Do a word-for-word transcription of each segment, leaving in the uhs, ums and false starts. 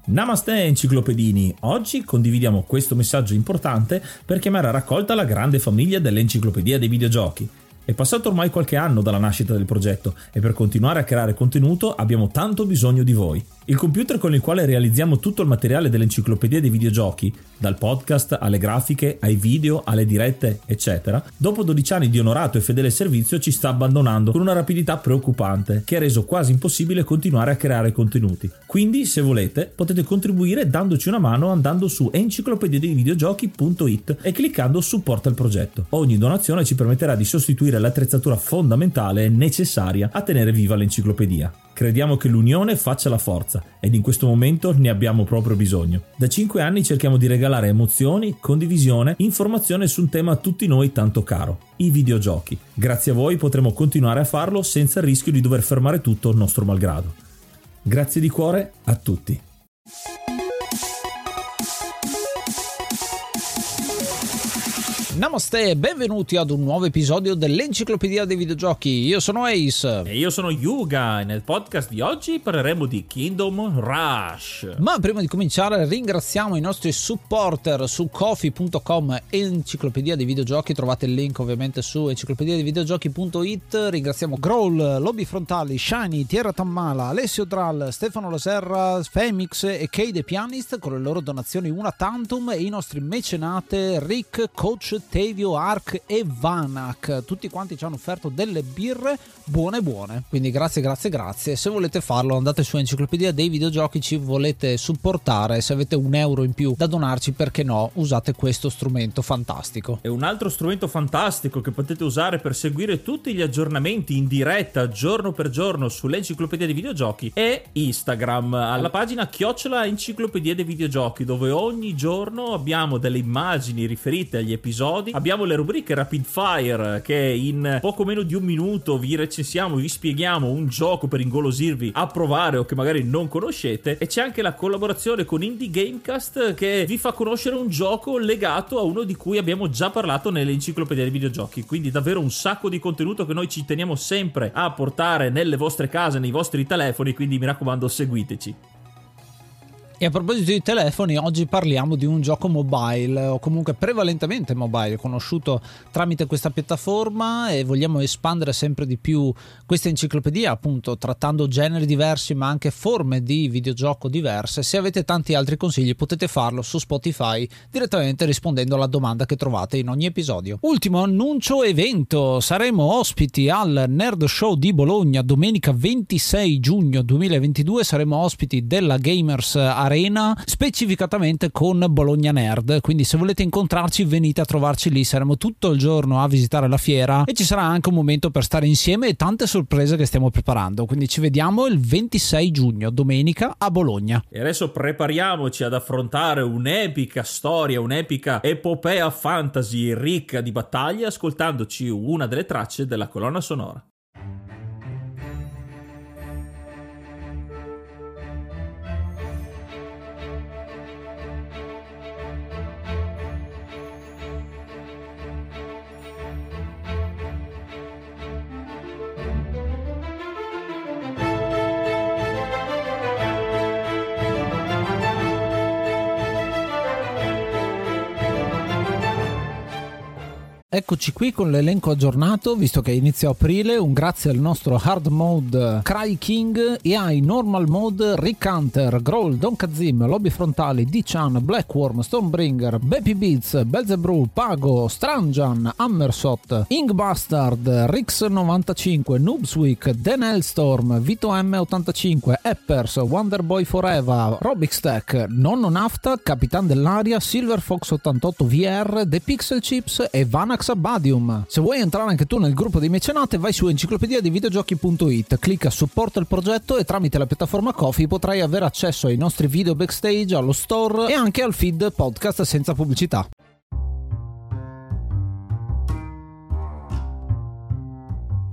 Namaste enciclopedini, oggi condividiamo questo messaggio importante per chiamare a raccolta la grande famiglia dell'Enciclopedia dei Videogiochi. È passato ormai qualche anno dalla nascita del progetto e per continuare a creare contenuto abbiamo tanto bisogno di voi. Il computer con il quale realizziamo tutto il materiale dell'Enciclopedia dei Videogiochi, dal podcast alle grafiche, ai video, alle dirette, eccetera, dopo dodici anni di onorato e fedele servizio ci sta abbandonando con una rapidità preoccupante che ha reso quasi impossibile continuare a creare contenuti. Quindi, se volete, potete contribuire dandoci una mano andando su enciclopedia dei videogiochi punto it e cliccando supporta il progetto. Ogni donazione ci permetterà di sostituire l'attrezzatura fondamentale e necessaria a tenere viva l'enciclopedia. Crediamo che l'unione faccia la forza ed in questo momento ne abbiamo proprio bisogno. Da cinque anni cerchiamo di regalare emozioni, condivisione, informazione su un tema a tutti noi tanto caro, i videogiochi. Grazie a voi potremo continuare a farlo senza il rischio di dover fermare tutto nostro malgrado. Grazie di cuore a tutti. Namaste e benvenuti ad un nuovo episodio dell'Enciclopedia dei Videogiochi. Io sono Ace. E io sono Yuga e nel podcast di oggi parleremo di Kingdom Rush. Ma prima di cominciare ringraziamo i nostri supporter su coffee punto com Enciclopedia dei Videogiochi. Trovate il link ovviamente su enciclopedia dei videogiochi punto it. Ringraziamo Growl, Lobby Frontali, Shiny, Tierra Tammala, Alessio Dral, Stefano Laserra, Femix e Kay The Pianist con le loro donazioni una tantum e i nostri mecenate Rick, Coach Tevio, Ark e Vanak. Tutti quanti ci hanno offerto delle birre buone buone, quindi grazie grazie grazie. Se volete farlo andate su Enciclopedia dei Videogiochi, ci volete supportare, se avete un euro in più da donarci, perché no, usate questo strumento fantastico. E un altro strumento fantastico che potete usare per seguire tutti gli aggiornamenti in diretta giorno per giorno sull'Enciclopedia dei Videogiochi è Instagram, alla pagina chiocciola Enciclopedia dei Videogiochi, dove ogni giorno abbiamo delle immagini riferite agli episodi. Abbiamo le rubriche Rapid Fire che in poco meno di un minuto vi recensiamo, vi spieghiamo un gioco per ingolosirvi a provare o che magari non conoscete, e c'è anche la collaborazione con Indie Gamecast che vi fa conoscere un gioco legato a uno di cui abbiamo già parlato nell'Enciclopedia dei Videogiochi. Quindi davvero un sacco di contenuto che noi ci teniamo sempre a portare nelle vostre case, nei vostri telefoni, quindi mi raccomando seguiteci. E a proposito di telefoni, oggi parliamo di un gioco mobile, o comunque prevalentemente mobile, conosciuto tramite questa piattaforma, e vogliamo espandere sempre di più questa enciclopedia, appunto trattando generi diversi ma anche forme di videogioco diverse. Se avete tanti altri consigli potete farlo su Spotify direttamente rispondendo alla domanda che trovate in ogni episodio. Ultimo annuncio evento: saremo ospiti al Nerd Show di Bologna domenica ventisei giugno duemilaventidue, saremo ospiti della Gamers Arena, specificatamente con Bologna Nerd, quindi se volete incontrarci venite a trovarci lì, saremo tutto il giorno a visitare la fiera e ci sarà anche un momento per stare insieme e tante sorprese che stiamo preparando, quindi ci vediamo il ventisei giugno, domenica, a Bologna. E adesso prepariamoci ad affrontare un'epica storia, un'epica epopea fantasy ricca di battaglie ascoltandoci una delle tracce della colonna sonora. Eccoci qui con l'elenco aggiornato, visto che è inizio aprile. Un grazie al nostro hard mode Cry King e ai normal mode Rick Hunter, Growl, Don Kazim, Lobby Frontali, D-Chan, Blackworm, Stonebringer, Baby Beats, Belzebrew, Pago, Stranjan, Hammersot, Ink Bastard, Rix novantacinque, Noobsweek, Dan Hellstorm, Vito M ottantacinque, Eppers, Wonderboy Forever, Robix Tech, Nonno Nafta, Capitan dell'Aria, Silver Fox ottantotto V R, The Pixel Chips e Vanax Abadium. Se vuoi entrare anche tu nel gruppo dei mecenate, vai su enciclopedia dei videogiochi punto it, clicca supporta il progetto e tramite la piattaforma Coffee potrai avere accesso ai nostri video backstage, allo store e anche al feed podcast senza pubblicità.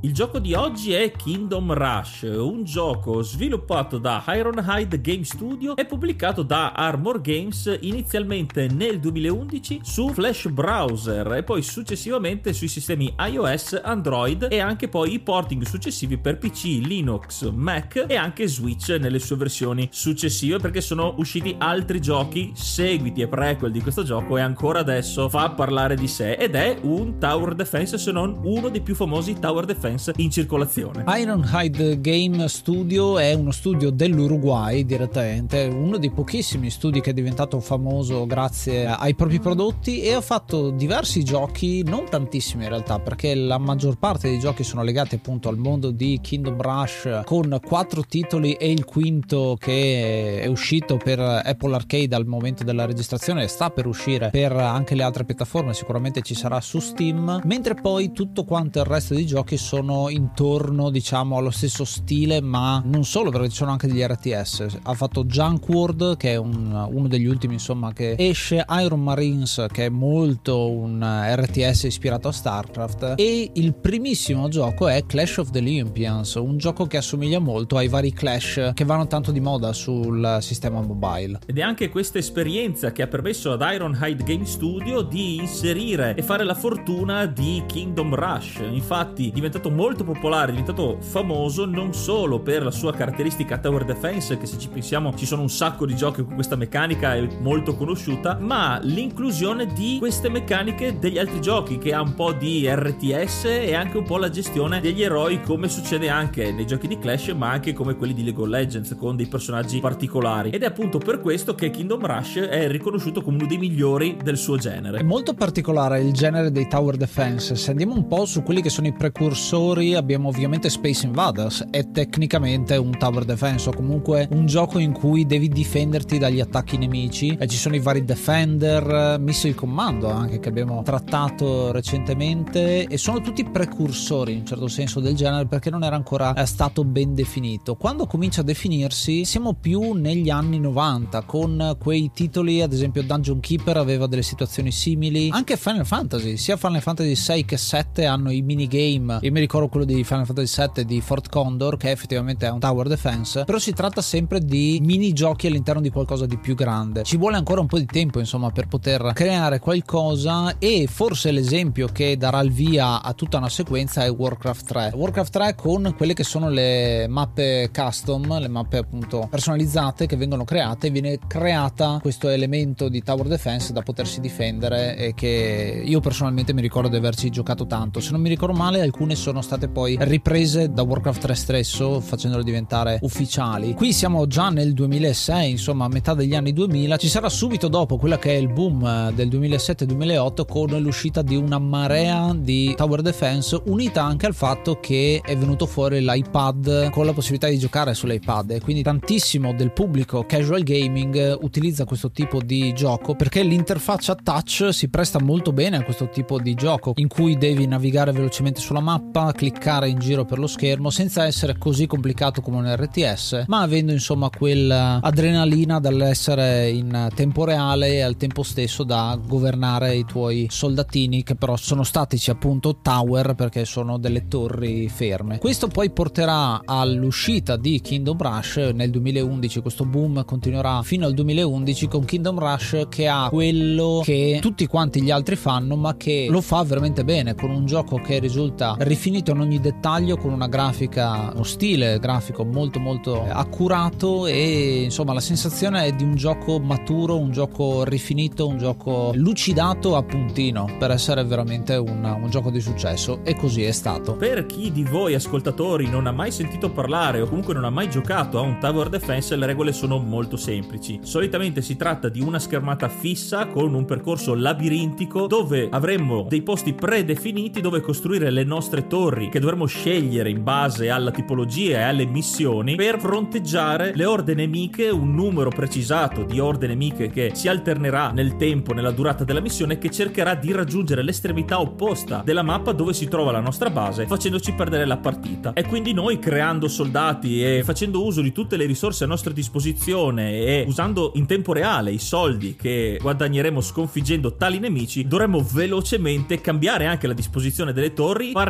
Il gioco di oggi è Kingdom Rush, un gioco sviluppato da Ironhide Game Studio e pubblicato da Armor Games inizialmente nel duemilaundici su Flash Browser e poi successivamente sui sistemi iOS, Android e anche poi i porting successivi per P C, Linux, Mac e anche Switch nelle sue versioni successive, perché sono usciti altri giochi, seguiti e prequel di questo gioco, e ancora adesso fa parlare di sé ed è un tower defense, se non uno dei più famosi tower defense in circolazione. Ironhide Game Studio è uno studio dell'Uruguay direttamente, uno dei pochissimi studi che è diventato famoso grazie ai propri prodotti, e ha fatto diversi giochi, non tantissimi in realtà, perché la maggior parte dei giochi sono legati appunto al mondo di Kingdom Rush, con quattro titoli e il quinto che è uscito per Apple Arcade al momento della registrazione e sta per uscire per anche le altre piattaforme, sicuramente ci sarà su Steam, mentre poi tutto quanto il resto dei giochi sono intorno, diciamo, allo stesso stile, ma non solo, perché ci sono anche degli R T S. Ha fatto Junk World, che è un, uno degli ultimi insomma che esce, Iron Marines, che è molto un R T S ispirato a StarCraft, e il primissimo gioco è Clash of the Olympians, un gioco che assomiglia molto ai vari Clash che vanno tanto di moda sul sistema mobile. Ed è anche questa esperienza che ha permesso ad Ironhide Game Studio di inserire e fare la fortuna di Kingdom Rush. Infatti è diventato molto popolare, è diventato famoso non solo per la sua caratteristica tower defense, che se ci pensiamo ci sono un sacco di giochi con questa meccanica, è molto conosciuta, ma l'inclusione di queste meccaniche degli altri giochi, che ha un po' di R T S e anche un po' la gestione degli eroi, come succede anche nei giochi di Clash, ma anche come quelli di League of Legends, con dei personaggi particolari. Ed è appunto per questo che Kingdom Rush è riconosciuto come uno dei migliori del suo genere. È molto particolare il genere dei tower defense. Se andiamo un po' su quelli che sono i precursori, abbiamo ovviamente Space Invaders, è tecnicamente un tower defense, o comunque un gioco in cui devi difenderti dagli attacchi nemici, e ci sono i vari Defender, Missile Commando anche, che abbiamo trattato recentemente, e sono tutti precursori in un certo senso del genere, perché non era ancora stato ben definito. Quando comincia a definirsi siamo più negli anni novanta, con quei titoli, ad esempio Dungeon Keeper aveva delle situazioni simili, anche Final Fantasy, sia Final Fantasy sei che sette hanno i minigame. Io mi ricordo quello di Final Fantasy sette di Fort Condor, che effettivamente è un tower defense, però si tratta sempre di minigiochi all'interno di qualcosa di più grande. Ci vuole ancora un po' di tempo insomma per poter creare qualcosa, e forse l'esempio che darà il via a tutta una sequenza è Warcraft tre. Warcraft tre con quelle che sono le mappe custom, le mappe appunto personalizzate che vengono create, viene creata questo elemento di tower defense da potersi difendere, e che io personalmente mi ricordo di averci giocato tanto. Se non mi ricordo male, alcune sono state poi riprese da Warcraft tre stesso, facendolo diventare ufficiali. Qui siamo già nel duemilasei, insomma a metà degli anni duemila. Ci sarà subito dopo quella che è il boom del duemilasette duemilaotto, con l'uscita di una marea di tower defense, unita anche al fatto che è venuto fuori l'iPad con la possibilità di giocare sull'iPad, e quindi tantissimo del pubblico casual gaming utilizza questo tipo di gioco, perché l'interfaccia touch si presta molto bene a questo tipo di gioco, in cui devi navigare velocemente sulla mappa, cliccare in giro per lo schermo senza essere così complicato come un R T S, ma avendo insomma quell'adrenalina dall'essere in tempo reale e al tempo stesso da governare i tuoi soldatini, che però sono statici, appunto tower, perché sono delle torri ferme. Questo poi porterà all'uscita di Kingdom Rush nel duemilaundici. Questo boom continuerà fino al duemilaundici con Kingdom Rush, che ha quello che tutti quanti gli altri fanno, ma che lo fa veramente bene, con un gioco che risulta rifinito in ogni dettaglio, con una grafica, uno stile grafico molto molto accurato, e insomma la sensazione è di un gioco maturo, un gioco rifinito, un gioco lucidato a puntino per essere veramente un, un gioco di successo, e così è stato. Per chi di voi ascoltatori non ha mai sentito parlare o comunque non ha mai giocato a un tower defense, le regole sono molto semplici. Solitamente si tratta di una schermata fissa con un percorso labirintico, dove avremmo dei posti predefiniti dove costruire le nostre torri, che dovremo scegliere in base alla tipologia e alle missioni, per fronteggiare le orde nemiche, un numero precisato di orde nemiche che si alternerà nel tempo, nella durata della missione, che cercherà di raggiungere l'estremità opposta della mappa dove si trova la nostra base, facendoci perdere la partita. E quindi noi, creando soldati e facendo uso di tutte le risorse a nostra disposizione e usando in tempo reale i soldi che guadagneremo sconfiggendo tali nemici, dovremo velocemente cambiare anche la disposizione delle torri, farne l'upgrade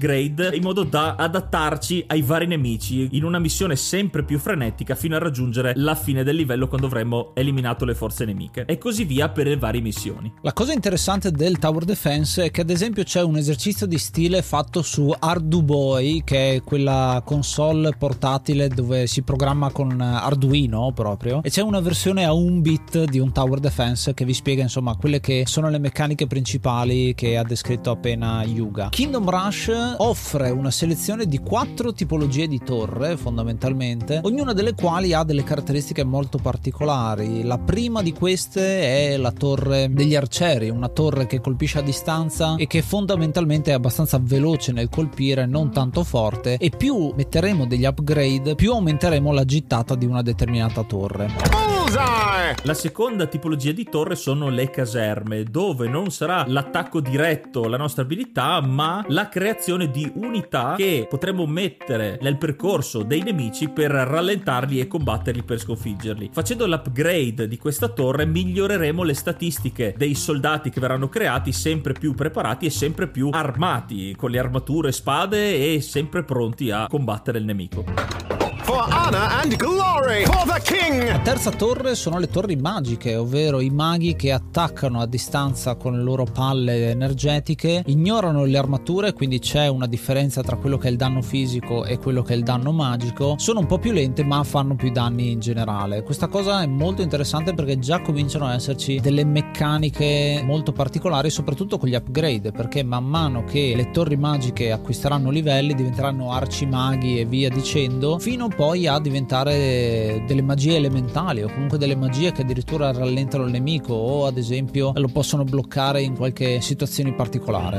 upgrade in modo da adattarci ai vari nemici in una missione sempre più frenetica fino a raggiungere la fine del livello, quando avremo eliminato le forze nemiche, e così via per le varie missioni. La cosa interessante del Tower Defense è che ad esempio c'è un esercizio di stile fatto su Arduboy, che è quella console portatile dove si programma con Arduino proprio, e c'è una versione a un bit di un Tower Defense che vi spiega insomma quelle che sono le meccaniche principali che ha descritto appena Yuga. Kingdom Rush offre una selezione di quattro tipologie di torre fondamentalmente, ognuna delle quali ha delle caratteristiche molto particolari. La prima di queste è la torre degli arcieri, una torre che colpisce a distanza e che fondamentalmente è abbastanza veloce nel colpire, non tanto forte, e più metteremo degli upgrade più aumenteremo la gittata di una determinata torre. La seconda tipologia di torre sono le caserme, dove non sarà l'attacco diretto la nostra abilità, ma la creazione di unità che potremo mettere nel percorso dei nemici per rallentarli e combatterli per sconfiggerli. Facendo l'upgrade di questa torre miglioreremo le statistiche dei soldati che verranno creati, sempre più preparati e sempre più armati, con le armature, spade e sempre pronti a combattere il nemico. For honor and glory for the king. La terza torre sono le torri magiche, ovvero i maghi che attaccano a distanza con le loro palle energetiche, ignorano le armature, quindi c'è una differenza tra quello che è il danno fisico e quello che è il danno magico. Sono un po' più lente ma fanno più danni in generale. Questa cosa è molto interessante perché già cominciano a esserci delle meccaniche molto particolari, soprattutto con gli upgrade, perché man mano che le torri magiche acquisteranno livelli diventeranno arcimaghi e via dicendo, fino poi a diventare delle magie elementali o comunque delle magie che addirittura rallentano il nemico o ad esempio lo possono bloccare in qualche situazione particolare.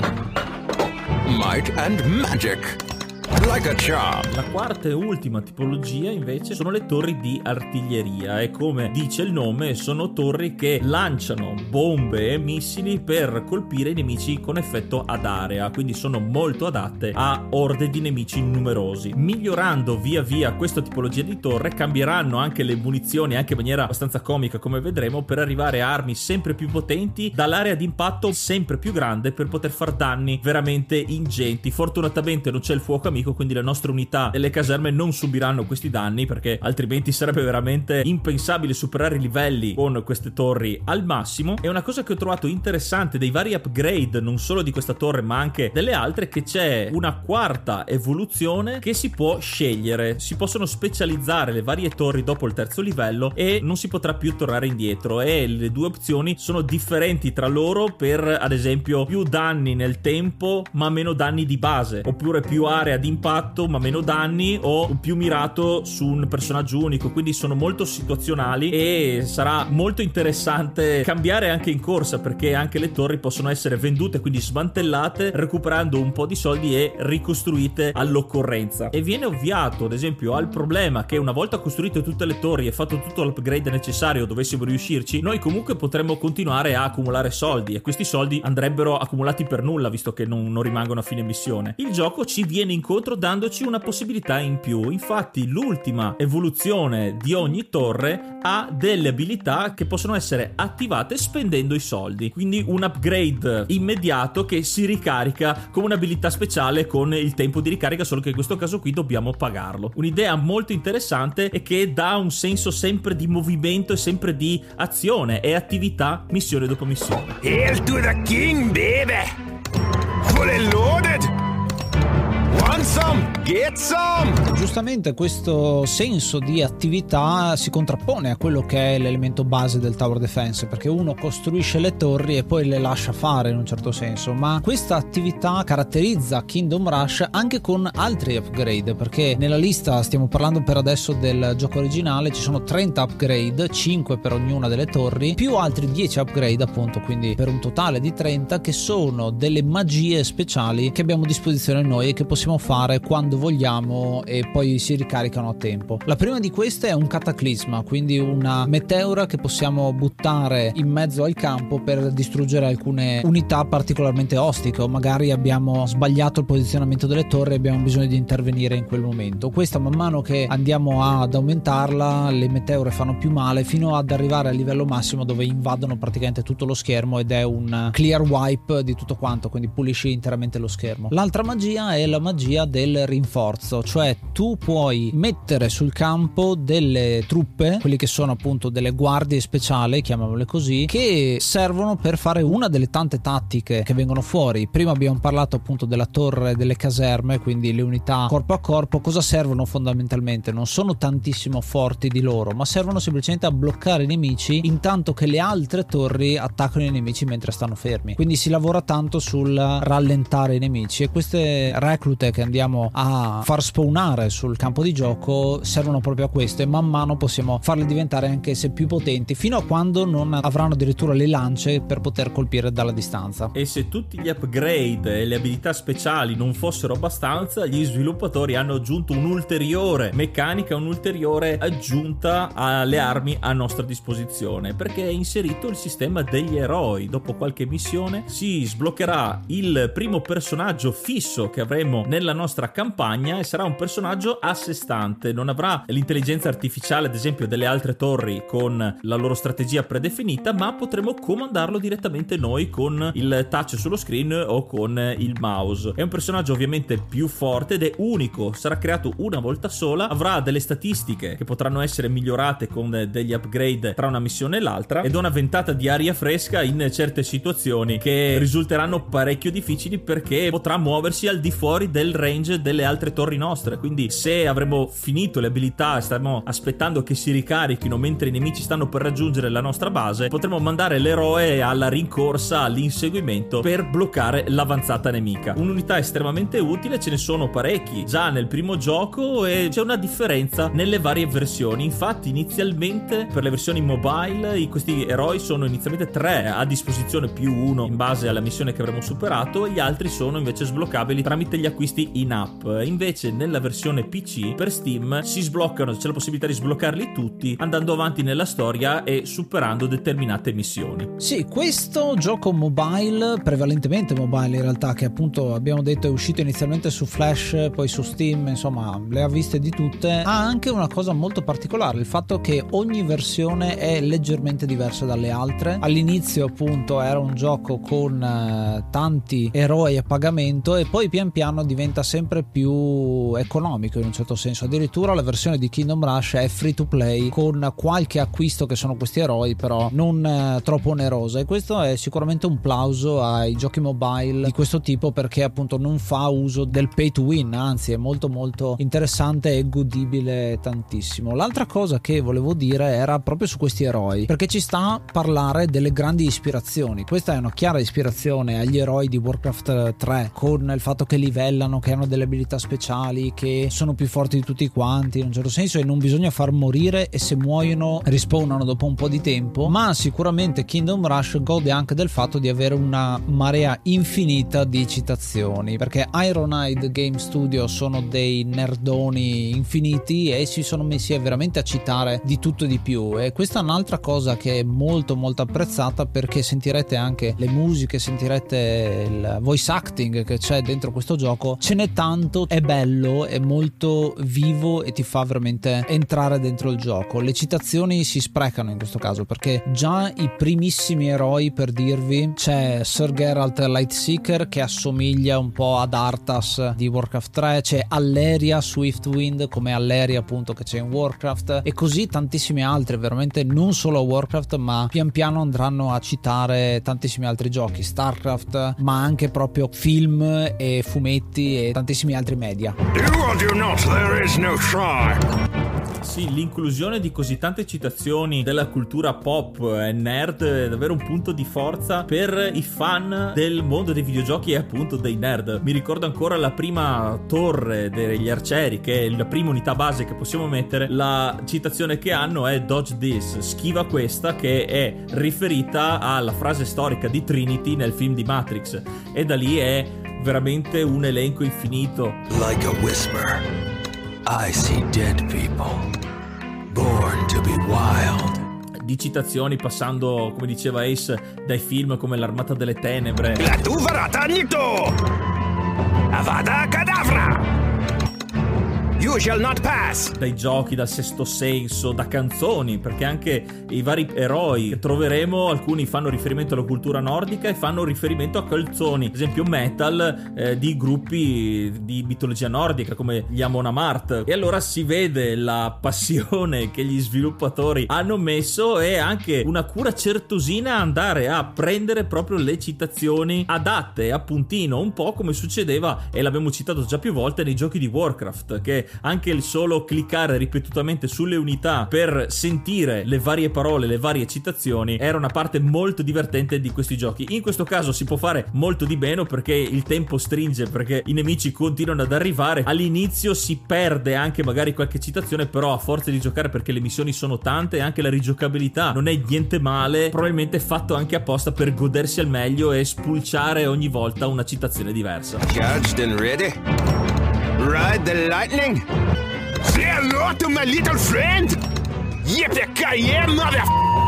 Might and magic. Like a charm. La quarta e ultima tipologia invece sono le torri di artiglieria, e come dice il nome sono torri che lanciano bombe e missili per colpire i nemici con effetto ad area, quindi sono molto adatte a orde di nemici numerosi. Migliorando via via questa tipologia di torre cambieranno anche le munizioni, anche in maniera abbastanza comica come vedremo, per arrivare a armi sempre più potenti dall'area di impatto sempre più grande per poter far danni veramente ingenti. Fortunatamente non c'è il fuoco amico, quindi le nostre unità delle caserme non subiranno questi danni, perché altrimenti sarebbe veramente impensabile superare i livelli con queste torri al massimo. E una cosa che ho trovato interessante dei vari upgrade, non solo di questa torre ma anche delle altre, che c'è una quarta evoluzione che si può scegliere. Si possono specializzare le varie torri dopo il terzo livello e non si potrà più tornare indietro, e le due opzioni sono differenti tra loro per, ad esempio, più danni nel tempo ma meno danni di base, oppure più area di impatto ma meno danni, o più mirato su un personaggio unico. Quindi sono molto situazionali e sarà molto interessante cambiare anche in corsa, perché anche le torri possono essere vendute, quindi smantellate, recuperando un po' di soldi e ricostruite all'occorrenza. E viene ovviato ad esempio al problema che una volta costruite tutte le torri e fatto tutto l'upgrade necessario, dovessimo riuscirci, noi comunque potremmo continuare a accumulare soldi, e questi soldi andrebbero accumulati per nulla, visto che non, non rimangono a fine missione. Il gioco ci viene incontro dandoci una possibilità in più. Infatti l'ultima evoluzione di ogni torre ha delle abilità che possono essere attivate spendendo i soldi, quindi un upgrade immediato che si ricarica come un'abilità speciale con il tempo di ricarica, solo che in questo caso qui dobbiamo pagarlo. Un'idea molto interessante e che dà un senso sempre di movimento e sempre di azione e attività missione dopo missione. Hail to the king, baby! Fully loaded! Want some? Get some! Giustamente questo senso di attività si contrappone a quello che è l'elemento base del Tower Defense, perché uno costruisce le torri e poi le lascia fare in un certo senso, ma questa attività caratterizza Kingdom Rush anche con altri upgrade, perché nella lista, stiamo parlando per adesso del gioco originale, ci sono trenta upgrade, cinque per ognuna delle torri, più altri dieci upgrade appunto, quindi per un totale di trenta, che sono delle magie speciali che abbiamo a disposizione noi e che possiamo fare fare quando vogliamo e poi si ricaricano a tempo. La prima di queste è un cataclisma, quindi una meteora che possiamo buttare in mezzo al campo per distruggere alcune unità particolarmente ostiche, o magari abbiamo sbagliato il posizionamento delle torri e abbiamo bisogno di intervenire in quel momento. Questa, man mano che andiamo ad aumentarla, le meteore fanno più male, fino ad arrivare al livello massimo dove invadono praticamente tutto lo schermo ed è un clear wipe di tutto quanto, quindi pulisci interamente lo schermo. L'altra magia è la magia del rinforzo, cioè tu puoi mettere sul campo delle truppe, quelli che sono appunto delle guardie speciali, chiamiamole così, che servono per fare una delle tante tattiche che vengono fuori. Prima abbiamo parlato appunto della torre delle caserme, quindi le unità corpo a corpo. Cosa servono fondamentalmente? Non sono tantissimo forti di loro, ma servono semplicemente a bloccare i nemici intanto che le altre torri attaccano i nemici mentre stanno fermi. Quindi si lavora tanto sul rallentare i nemici, e queste reclute che andiamo a far spawnare sul campo di gioco servono proprio a questo, e man mano possiamo farle diventare anche se più potenti, fino a quando non avranno addirittura le lance per poter colpire dalla distanza. E se tutti gli upgrade e le abilità speciali non fossero abbastanza, gli sviluppatori hanno aggiunto un'ulteriore meccanica, un'ulteriore aggiunta alle armi a nostra disposizione, perché è inserito il sistema degli eroi. Dopo qualche missione si sbloccherà il primo personaggio fisso che avremo nella nostra campagna, e sarà un personaggio a sé stante, non avrà l'intelligenza artificiale ad esempio delle altre torri con la loro strategia predefinita, ma potremo comandarlo direttamente noi con il touch sullo screen o con il mouse. È un personaggio ovviamente più forte ed è unico, sarà creato una volta sola, avrà delle statistiche che potranno essere migliorate con degli upgrade tra una missione e l'altra, ed una ventata di aria fresca in certe situazioni che risulteranno parecchio difficili, perché potrà muoversi al di fuori del range delle altre torri nostre. Quindi se avremo finito le abilità e stiamo aspettando che si ricarichino mentre i nemici stanno per raggiungere la nostra base, potremo mandare l'eroe alla rincorsa, all'inseguimento per bloccare l'avanzata nemica. Un'unità estremamente utile, ce ne sono parecchi già nel primo gioco e c'è una differenza nelle varie versioni. Infatti inizialmente per le versioni mobile questi eroi sono inizialmente tre a disposizione, più uno in base alla missione che avremo superato, e gli altri sono invece sbloccabili tramite gli acquisti in app. Invece nella versione P C per Steam si sbloccano, c'è la possibilità di sbloccarli tutti andando avanti nella storia e superando determinate missioni. Sì, questo gioco mobile, prevalentemente mobile in realtà, che appunto abbiamo detto è uscito inizialmente su Flash, poi su Steam, insomma le ha viste di tutte, ha anche una cosa molto particolare, il fatto che ogni versione è leggermente diversa dalle altre. All'inizio appunto era un gioco con eh, tanti eroi a pagamento, e poi pian piano diventa sempre più economico in un certo senso. Addirittura la versione di Kingdom Rush è free to play con qualche acquisto che sono questi eroi, però non eh, troppo onerosa, e questo è sicuramente un plauso ai giochi mobile di questo tipo, perché appunto non fa uso del pay to win, anzi è molto molto interessante e godibile tantissimo. L'altra cosa che volevo dire era proprio su questi eroi, perché ci sta a parlare delle grandi ispirazioni. Questa è una chiara ispirazione agli eroi di Warcraft tre, con il fatto che livellano, che hanno delle abilità speciali, che sono più forti di tutti quanti in un certo senso, e non bisogna far morire, e se muoiono rispawnano dopo un po' di tempo. Ma sicuramente Kingdom Rush gode anche del fatto di avere una marea infinita di citazioni, perché Ironhide Game Studio sono dei nerdoni infiniti e si sono messi veramente a citare di tutto e di più, e questa è un'altra cosa che è molto molto apprezzata, perché sentirete anche le musiche, sentirete il voice acting che c'è dentro questo gioco, ce n'è tanto, è bello, è molto vivo e ti fa veramente entrare dentro il gioco. Le citazioni si sprecano in questo caso, perché già i primissimi eroi, per dirvi, c'è Sir Geralt Lightseeker che assomiglia un po' ad Arthas di Warcraft tre, c'è Alleria Swiftwind come Alleria appunto che c'è in Warcraft, e così tantissimi altri, veramente non solo a Warcraft, ma pian piano andranno a citare tantissimi altri giochi, Starcraft, ma anche proprio film e fumetti e tantissimi altri media. Do or do not, there is no try. Sì, l'inclusione di così tante citazioni della cultura pop e nerd è davvero un punto di forza per i fan del mondo dei videogiochi e appunto dei nerd. Mi ricordo ancora la prima torre degli arcieri, che è la prima unità base che possiamo mettere, la citazione che hanno è dodge this, schiva questa, che è riferita alla frase storica di Trinity nel film di Matrix, e da lì è veramente un elenco infinito. Like a whisper, I see dead people, born to be wild. Di citazioni, passando, come diceva Ace, dai film come L'Armata delle Tenebre, La Tuvara Tagnito, Avada Kedavra, You shall not pass, dai giochi, dal Sesto Senso, da canzoni, perché anche i vari eroi che troveremo, alcuni fanno riferimento alla cultura nordica e fanno riferimento a canzoni, ad esempio metal, eh, di gruppi di mitologia nordica come gli Amon Amarth. E allora si vede la passione che gli sviluppatori hanno messo e anche una cura certosina a andare a prendere proprio le citazioni adatte a puntino, un po' come succedeva, e l'abbiamo citato già più volte, nei giochi di Warcraft, che anche il solo cliccare ripetutamente sulle unità per sentire le varie parole, le varie citazioni, era una parte molto divertente di questi giochi. In questo caso si può fare molto di meno perché il tempo stringe, perché i nemici continuano ad arrivare. All'inizio si perde anche magari qualche citazione, però a forza di giocare, perché le missioni sono tante e anche la rigiocabilità non è niente male, probabilmente fatto anche apposta per godersi al meglio e spulciare ogni volta una citazione diversa. Charged and ready. Ride the lightning. Say hello to my little friend. Yippee-ki-yay, mother...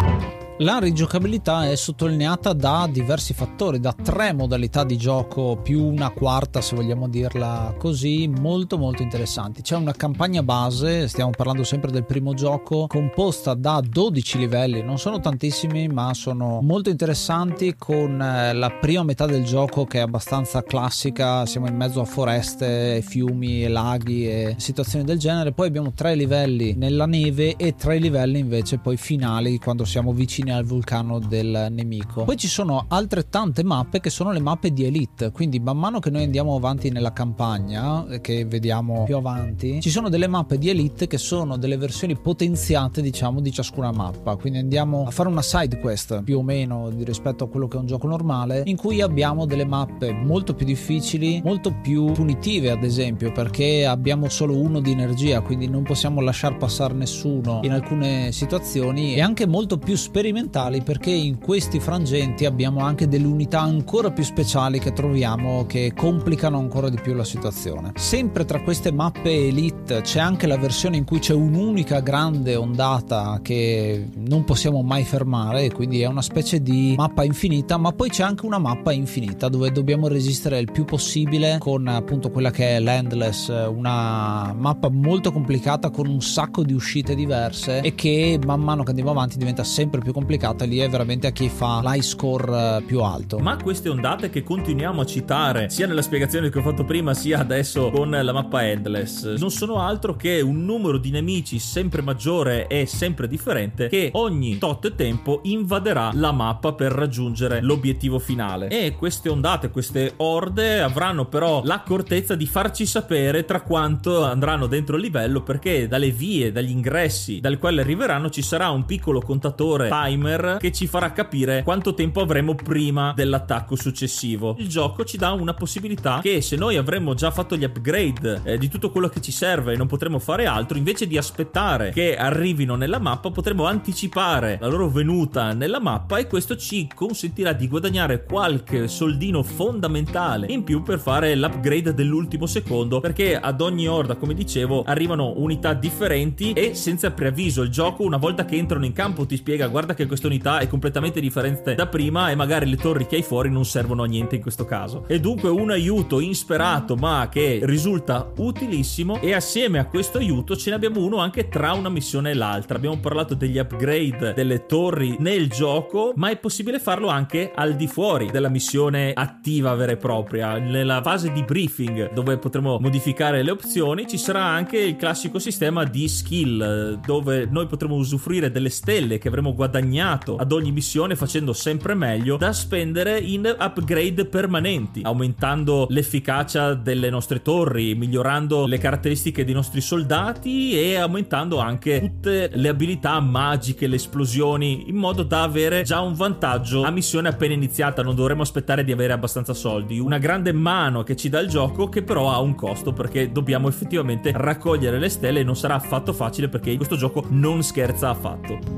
La rigiocabilità è sottolineata da diversi fattori, da tre modalità di gioco più una quarta, se vogliamo dirla così, molto molto interessanti. C'è una campagna base, stiamo parlando sempre del primo gioco, composta da dodici livelli, non sono tantissimi ma sono molto interessanti, con la prima metà del gioco che è abbastanza classica, siamo in mezzo a foreste, fiumi e laghi e situazioni del genere. Poi abbiamo tre livelli nella neve e tre livelli invece poi finali, quando siamo vicini al vulcano del nemico. Poi ci sono altrettante mappe che sono le mappe di Elite, quindi man mano che noi andiamo avanti nella campagna, che vediamo più avanti, ci sono delle mappe di Elite che sono delle versioni potenziate, diciamo, di ciascuna mappa. Quindi andiamo a fare una side quest più o meno rispetto a quello che è un gioco normale, in cui abbiamo delle mappe molto più difficili, molto più punitive, ad esempio perché abbiamo solo uno di energia, quindi non possiamo lasciar passare nessuno in alcune situazioni, e anche molto più sperimentali, perché in questi frangenti abbiamo anche delle unità ancora più speciali che troviamo, che complicano ancora di più la situazione. Sempre tra queste mappe Elite c'è anche la versione in cui c'è un'unica grande ondata che non possiamo mai fermare, quindi è una specie di mappa infinita, ma poi c'è anche una mappa infinita dove dobbiamo resistere il più possibile con appunto quella che è l'Endless, una mappa molto complicata con un sacco di uscite diverse e che man mano che andiamo avanti diventa sempre più complicata. Lì è veramente a chi fa l'high score più alto. Ma queste ondate che continuiamo a citare sia nella spiegazione che ho fatto prima sia adesso con la mappa Endless non sono altro che un numero di nemici sempre maggiore e sempre differente che ogni tot tempo invaderà la mappa per raggiungere l'obiettivo finale. E queste ondate, queste orde avranno però l'accortezza di farci sapere tra quanto andranno dentro il livello, perché dalle vie, dagli ingressi dal quale arriveranno ci sarà un piccolo contatore timer che ci farà capire quanto tempo avremo prima dell'attacco successivo. Il gioco ci dà una possibilità che, se noi avremmo già fatto gli upgrade eh, di tutto quello che ci serve e non potremo fare altro, invece di aspettare che arrivino nella mappa potremo anticipare la loro venuta nella mappa, e questo ci consentirà di guadagnare qualche soldino fondamentale in più per fare l'upgrade dell'ultimo secondo, perché ad ogni orda, come dicevo, arrivano unità differenti e senza preavviso. Il gioco, una volta che entrano in campo, ti spiega: guarda che questa unità è completamente differente da prima e magari le torri che hai fuori non servono a niente in questo caso. E dunque un aiuto insperato ma che risulta utilissimo, e assieme a questo aiuto ce ne abbiamo uno anche tra una missione e l'altra. Abbiamo parlato degli upgrade delle torri nel gioco, ma è possibile farlo anche al di fuori della missione attiva vera e propria. Nella fase di briefing, dove potremo modificare le opzioni, ci sarà anche il classico sistema di skill, dove noi potremo usufruire delle stelle che avremo guadagnato ad ogni missione facendo sempre meglio, da spendere in upgrade permanenti, aumentando l'efficacia delle nostre torri, migliorando le caratteristiche dei nostri soldati e aumentando anche tutte le abilità magiche, le esplosioni, in modo da avere già un vantaggio a missione appena iniziata. Non dovremo aspettare di avere abbastanza soldi. Una grande mano che ci dà il gioco, che però ha un costo, perché dobbiamo effettivamente raccogliere le stelle e non sarà affatto facile, perché questo gioco non scherza affatto.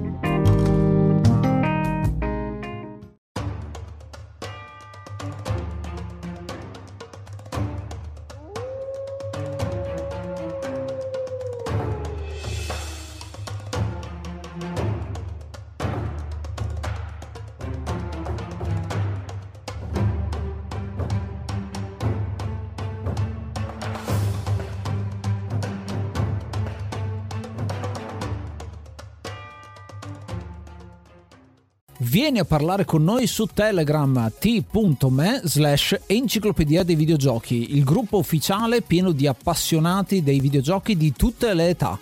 Vieni a parlare con noi su Telegram, t.me slash enciclopedia dei videogiochi, il gruppo ufficiale pieno di appassionati dei videogiochi di tutte le età.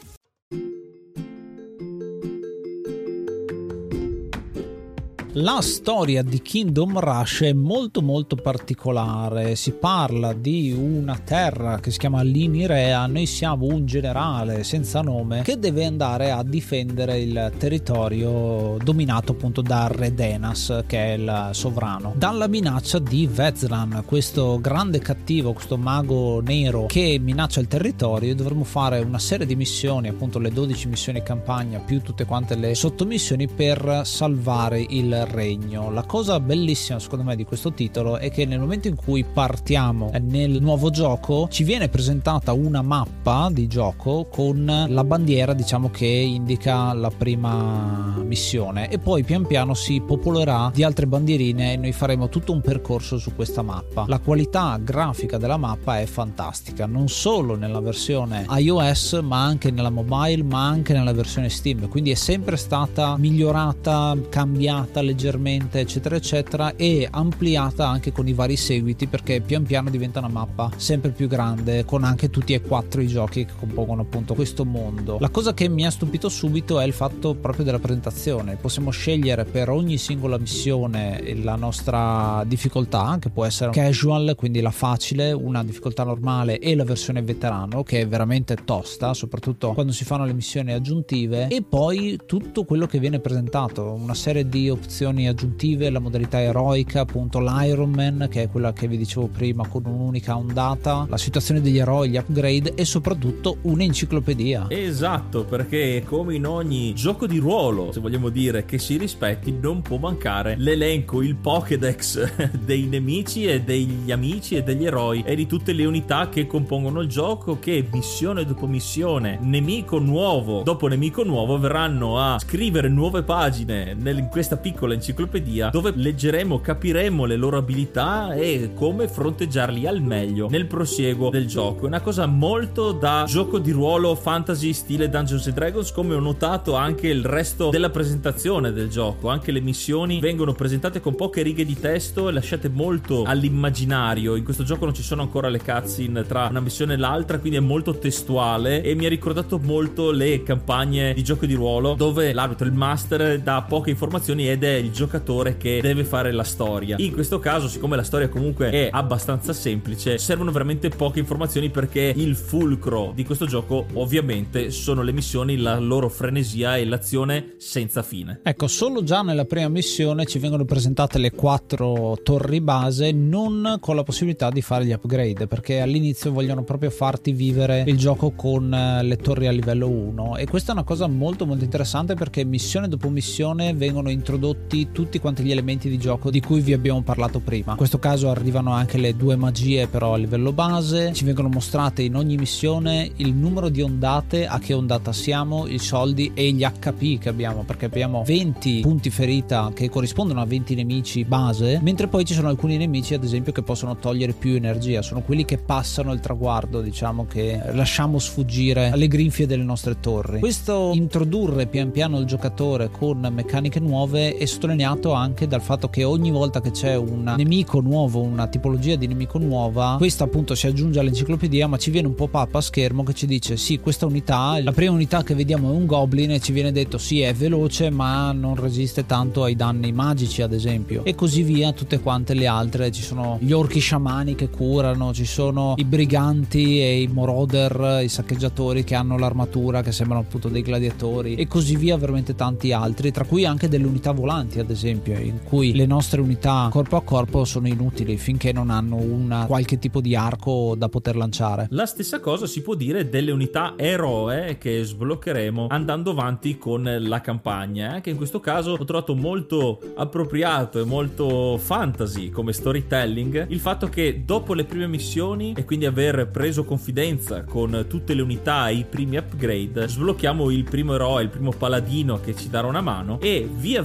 La storia di Kingdom Rush è molto molto particolare. Si parla di una terra che si chiama Linirea. Noi siamo un generale senza nome che deve andare a difendere il territorio dominato appunto da Redenas, che è il sovrano, dalla minaccia di Vezran, questo grande cattivo, questo mago nero che minaccia il territorio. Dovremo fare una serie di missioni, appunto le dodici missioni campagna più tutte quante le sottomissioni, per salvare il regno. La cosa bellissima secondo me di questo titolo è che nel momento in cui partiamo nel nuovo gioco ci viene presentata una mappa di gioco con la bandiera, diciamo, che indica la prima missione, e poi pian piano si popolerà di altre bandierine e noi faremo tutto un percorso su questa mappa. La qualità grafica della mappa è fantastica, non solo nella versione iOS ma anche nella mobile, ma anche nella versione Steam, quindi è sempre stata migliorata, cambiata leggermente, eccetera eccetera, e ampliata anche con i vari seguiti, perché pian piano diventa una mappa sempre più grande, con anche tutti e quattro i giochi che compongono appunto questo mondo. La cosa che mi ha stupito subito è il fatto proprio della presentazione. Possiamo scegliere per ogni singola missione la nostra difficoltà, che può essere casual, quindi la facile, una difficoltà normale e la versione veterano, che è veramente tosta, soprattutto quando si fanno le missioni aggiuntive, e poi tutto quello che viene presentato, una serie di opzioni aggiuntive, la modalità eroica, appunto l'Iron Man, che è quella che vi dicevo prima, con un'unica ondata, la situazione degli eroi, gli upgrade, e soprattutto un'enciclopedia. Esatto, perché come in ogni gioco di ruolo, se vogliamo dire che si rispetti, non può mancare l'elenco, il Pokédex dei nemici e degli amici e degli eroi e di tutte le unità che compongono il gioco, che missione dopo missione, nemico nuovo dopo nemico nuovo, verranno a scrivere nuove pagine in questa piccola enciclopedia, dove leggeremo, capiremo le loro abilità e come fronteggiarli al meglio nel prosieguo del gioco. È una cosa molto da gioco di ruolo fantasy stile Dungeons and Dragons, come ho notato anche il resto della presentazione del gioco. Anche le missioni vengono presentate con poche righe di testo e lasciate molto all'immaginario. In questo gioco non ci sono ancora le cutscene tra una missione e l'altra, quindi è molto testuale e mi ha ricordato molto le campagne di gioco di ruolo, dove l'arbitro, il master, dà poche informazioni ed è il giocatore che deve fare la storia. In questo caso, siccome la storia comunque è abbastanza semplice, servono veramente poche informazioni, perché il fulcro di questo gioco ovviamente sono le missioni, la loro frenesia e l'azione senza fine. Ecco, solo già nella prima missione ci vengono presentate le quattro torri base, non con la possibilità di fare gli upgrade, perché all'inizio vogliono proprio farti vivere il gioco con le torri a livello uno, e questa è una cosa molto molto interessante, perché missione dopo missione vengono introdotti tutti quanti gli elementi di gioco di cui vi abbiamo parlato prima. In questo caso arrivano anche le due magie, però a livello base. Ci vengono mostrate in ogni missione il numero di ondate, a che ondata siamo, i soldi e gli H P che abbiamo, perché abbiamo venti punti ferita che corrispondono a venti nemici base, mentre poi ci sono alcuni nemici, ad esempio, che possono togliere più energia. Sono quelli che passano il traguardo, diciamo, che lasciamo sfuggire alle grinfie delle nostre torri. Questo introdurre pian piano il giocatore con meccaniche nuove è sottolineato anche dal fatto che ogni volta che c'è un nemico nuovo, una tipologia di nemico nuova, questa appunto si aggiunge all'enciclopedia, ma ci viene un pop-up a schermo che ci dice: sì, questa unità, la prima unità che vediamo è un goblin, e ci viene detto sì, è veloce ma non resiste tanto ai danni magici, ad esempio, e così via. Tutte quante le altre, ci sono gli orchi sciamani che curano, ci sono i briganti e i marauder, i saccheggiatori che hanno l'armatura che sembrano appunto dei gladiatori, e così via, veramente tanti altri, tra cui anche delle unità volanti, ad esempio, in cui le nostre unità corpo a corpo sono inutili finché non hanno una qualche tipo di arco da poter lanciare. La stessa cosa si può dire delle unità eroe che sbloccheremo andando avanti con la campagna. Anche in questo caso ho trovato molto appropriato e molto fantasy come storytelling il fatto che dopo le prime missioni, e quindi aver preso confidenza con tutte le unità e i primi upgrade, sblocchiamo il primo eroe, il primo paladino che ci darà una mano, e via via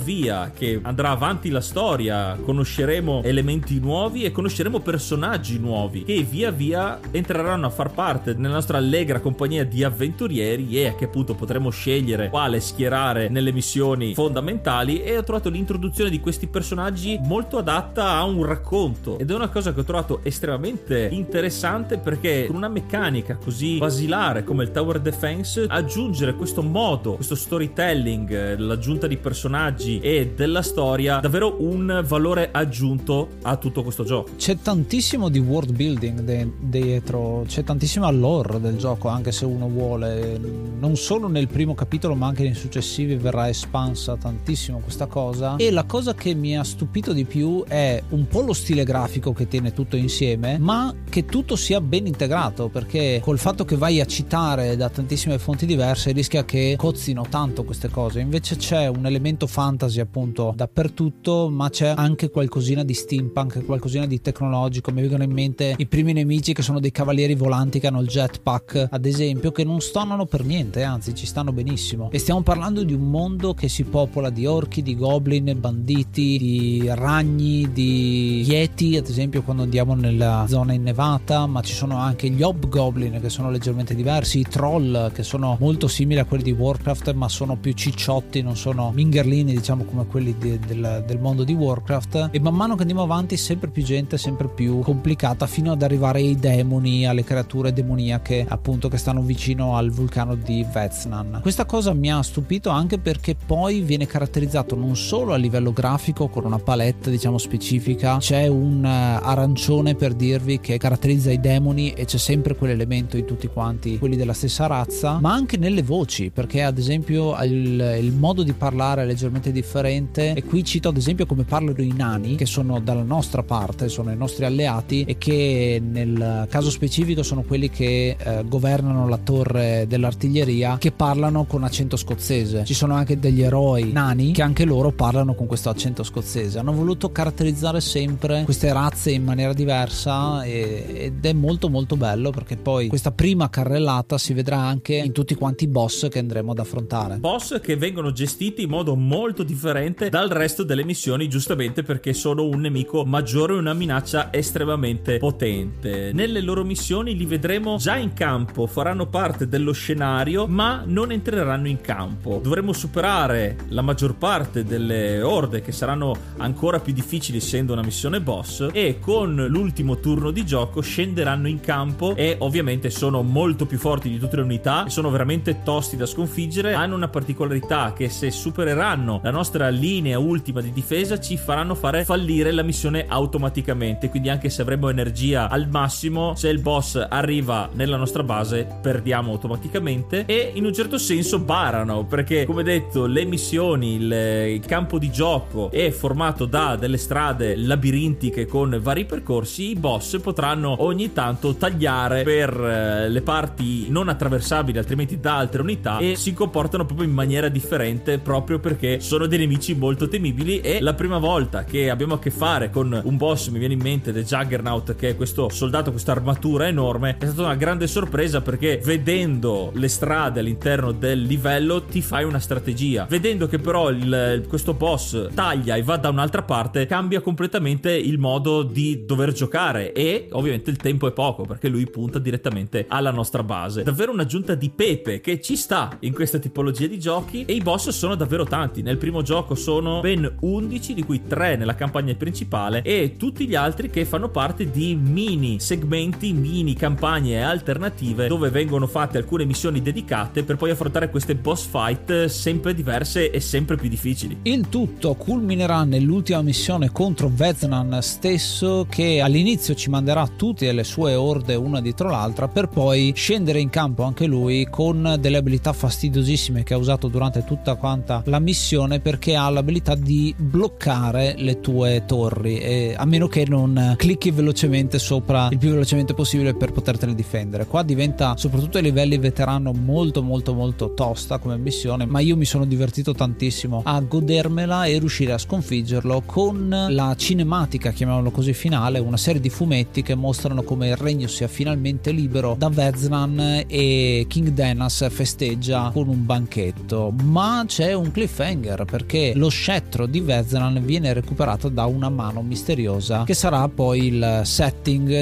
via che andrà avanti la storia conosceremo elementi nuovi e conosceremo personaggi nuovi che via via entreranno a far parte nella nostra allegra compagnia di avventurieri, e a che punto potremo scegliere quale schierare nelle missioni fondamentali. E ho trovato l'introduzione di questi personaggi molto adatta a un racconto, ed è una cosa che ho trovato estremamente interessante, perché con una meccanica così basilare come il tower defense aggiungere questo modo, questo storytelling, l'aggiunta di personaggi e della storia, davvero un valore aggiunto a tutto questo gioco. C'è tantissimo di world building de- dietro, c'è tantissima lore del gioco, anche se uno vuole, non solo nel primo capitolo ma anche nei successivi verrà espansa tantissimo questa cosa. E la cosa che mi ha stupito di più è un po' lo stile grafico che tiene tutto insieme, ma che tutto sia ben integrato, perché col fatto che vai a citare da tantissime fonti diverse rischia che cozzino tanto queste cose. Invece c'è un elemento fantasy appunto dappertutto, ma c'è anche qualcosina di steampunk, qualcosina di tecnologico. Mi vengono in mente i primi nemici che sono dei cavalieri volanti che hanno il jetpack, ad esempio, che non stonano per niente, anzi ci stanno benissimo. E stiamo parlando di un mondo che si popola di orchi, di goblin, banditi, di ragni, di yeti, ad esempio quando andiamo nella zona innevata, ma ci sono anche gli hobgoblin che sono leggermente diversi, i troll che sono molto simili a quelli di Warcraft ma sono più cicciotti, non sono mingerlini diciamo come quelli di, del, del mondo di Warcraft. E man mano che andiamo avanti sempre più gente, sempre più complicata, fino ad arrivare ai demoni, alle creature demoniache appunto che stanno vicino al vulcano di Veznan. Questa cosa mi ha stupito anche perché poi viene caratterizzato non solo a livello grafico con una palette diciamo specifica, c'è un arancione per dirvi che caratterizza i demoni e c'è sempre quell'elemento in tutti quanti quelli della stessa razza, ma anche nelle voci, perché ad esempio il, il modo di parlare è leggermente differente. E qui cito ad esempio come parlano i nani, che sono dalla nostra parte, sono i nostri alleati, e che nel caso specifico sono quelli che eh, governano la torre dell'artiglieria, che parlano con accento scozzese. Ci sono anche degli eroi nani che anche loro parlano con questo accento scozzese. Hanno voluto caratterizzare sempre queste razze in maniera diversa e, ed è molto molto bello, perché poi questa prima carrellata si vedrà anche in tutti quanti i boss che andremo ad affrontare. Boss che vengono gestiti in modo molto differente dal resto delle missioni, giustamente perché sono un nemico maggiore e una minaccia estremamente potente. Nelle loro missioni li vedremo già in campo, faranno parte dello scenario ma non entreranno in campo. Dovremo superare la maggior parte delle orde che saranno ancora più difficili essendo una missione boss, e con l'ultimo turno di gioco scenderanno in campo e ovviamente sono molto più forti di tutte le unità, sono veramente tosti da sconfiggere. Hanno una particolarità che se supereranno la nostra linea ultima di difesa ci faranno fare fallire la missione automaticamente, quindi anche se avremo energia al massimo, se il boss arriva nella nostra base perdiamo automaticamente. E in un certo senso barano, perché come detto le missioni, il, il campo di gioco è formato da delle strade labirintiche con vari percorsi. I boss potranno ogni tanto tagliare per eh, le parti non attraversabili altrimenti da altre unità, e si comportano proprio in maniera differente proprio perché sono dei nemici molto temibili. E la prima volta che abbiamo a che fare con un boss, mi viene in mente The Juggernaut, che è questo soldato, questa armatura enorme, è stata una grande sorpresa, perché vedendo le strade all'interno del livello ti fai una strategia, vedendo che però il, questo boss taglia e va da un'altra parte cambia completamente il modo di dover giocare, e ovviamente il tempo è poco perché lui punta direttamente alla nostra base. Davvero un'aggiunta di pepe che ci sta in questa tipologia di giochi. E i boss sono davvero tanti. Nel primo gioco sono ben undici, di cui tre nella campagna principale e tutti gli altri che fanno parte di mini segmenti, mini campagne alternative dove vengono fatte alcune missioni dedicate per poi affrontare queste boss fight sempre diverse e sempre più difficili. Il tutto culminerà nell'ultima missione contro Veznan stesso, che all'inizio ci manderà tutte le sue orde una dietro l'altra per poi scendere in campo anche lui con delle abilità fastidiosissime che ha usato durante tutta quanta la missione, perché ha l'abilità di bloccare le tue torri, e a meno che non clicchi velocemente sopra il più velocemente possibile per potertene difendere. Qua diventa, soprattutto ai livelli veterano, molto molto molto tosta come missione, ma io mi sono divertito tantissimo a godermela e riuscire a sconfiggerlo con la cinematica, chiamiamolo così, finale, una serie di fumetti che mostrano come il regno sia finalmente libero da Veznan e King Denas festeggia con un banchetto. Ma c'è un cliffhanger, perché lo scettro di Vezran viene recuperato da una mano misteriosa, che sarà poi il setting